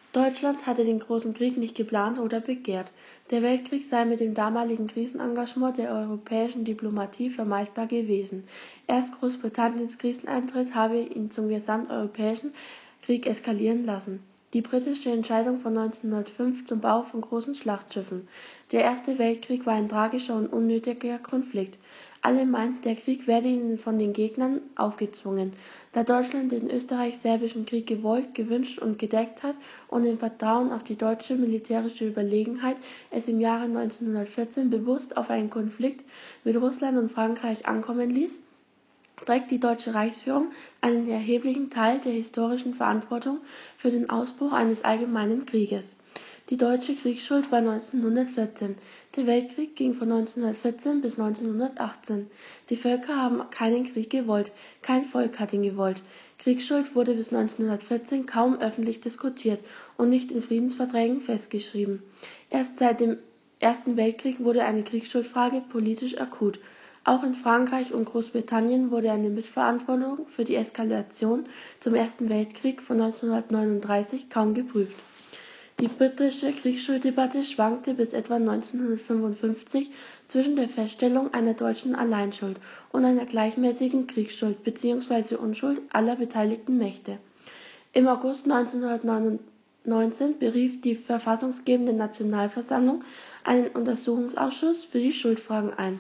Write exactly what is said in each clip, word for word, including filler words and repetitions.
Deutschland hatte den Großen Krieg nicht geplant oder begehrt. Der Weltkrieg sei mit dem damaligen Krisenengagement der europäischen Diplomatie vermeidbar gewesen. Erst Großbritanniens Kriseneintritt habe ihn zum gesamteuropäischen Krieg eskalieren lassen. Die britische Entscheidung von neunzehnhundertfünf zum Bau von großen Schlachtschiffen. Der Erste Weltkrieg war ein tragischer und unnötiger Konflikt. Alle meinten, der Krieg werde ihnen von den Gegnern aufgezwungen. Da Deutschland den Österreich-Serbischen Krieg gewollt, gewünscht und gedeckt hat und im Vertrauen auf die deutsche militärische Überlegenheit es im Jahre neunzehnhundertvierzehn bewusst auf einen Konflikt mit Russland und Frankreich ankommen ließ, trägt die deutsche Reichsführung einen erheblichen Teil der historischen Verantwortung für den Ausbruch eines allgemeinen Krieges. Die deutsche Kriegsschuld war neunzehnhundertvierzehn. Der Weltkrieg ging von neunzehnhundertvierzehn bis neunzehnhundertachtzehn. Die Völker haben keinen Krieg gewollt, kein Volk hat ihn gewollt. Kriegsschuld wurde bis neunzehnhundertvierzehn kaum öffentlich diskutiert und nicht in Friedensverträgen festgeschrieben. Erst seit dem Ersten Weltkrieg wurde eine Kriegsschuldfrage politisch akut. Auch in Frankreich und Großbritannien wurde eine Mitverantwortung für die Eskalation zum Ersten Weltkrieg von neunzehnhundertneununddreißig kaum geprüft. Die britische Kriegsschulddebatte schwankte bis etwa neunzehnhundertfünfundfünfzig zwischen der Feststellung einer deutschen Alleinschuld und einer gleichmäßigen Kriegsschuld bzw. Unschuld aller beteiligten Mächte. Im August neunzehnhundertneunzehn berief die verfassungsgebende Nationalversammlung einen Untersuchungsausschuss für die Schuldfragen ein.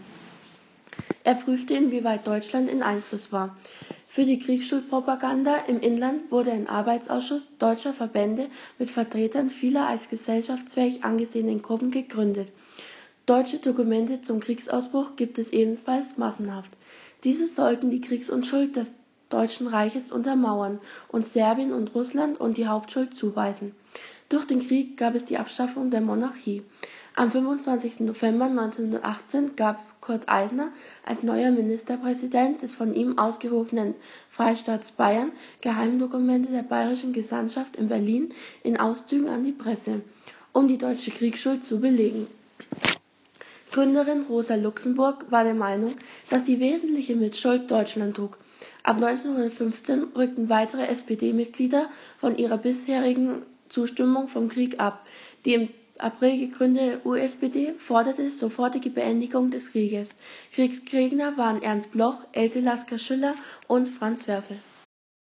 Er prüfte, inwieweit Deutschland in Einfluss war. Für die Kriegsschuldpropaganda im Inland wurde ein Arbeitsausschuss deutscher Verbände mit Vertretern vieler als gesellschaftsfähig angesehenen Gruppen gegründet. Deutsche Dokumente zum Kriegsausbruch gibt es ebenfalls massenhaft. Diese sollten die Kriegsunschuld des Deutschen Reiches untermauern und Serbien und Russland und die Hauptschuld zuweisen. Durch den Krieg gab es die Abschaffung der Monarchie. Am fünfundzwanzigsten November neunzehnhundertachtzehn gab Kurt Eisner als neuer Ministerpräsident des von ihm ausgerufenen Freistaats Bayern Geheimdokumente der bayerischen Gesandtschaft in Berlin in Auszügen an die Presse, um die deutsche Kriegsschuld zu belegen. Gründerin Rosa Luxemburg war der Meinung, dass die wesentliche Mitschuld Deutschland trug. Ab neunzehnhundertfünfzehn rückten weitere S P D-Mitglieder von ihrer bisherigen Zustimmung vom Krieg ab. Die im April gegründete U S P D forderte sofortige Beendigung des Krieges. Kriegsgegner waren Ernst Bloch, Else Lasker Schüller und Franz Werfel.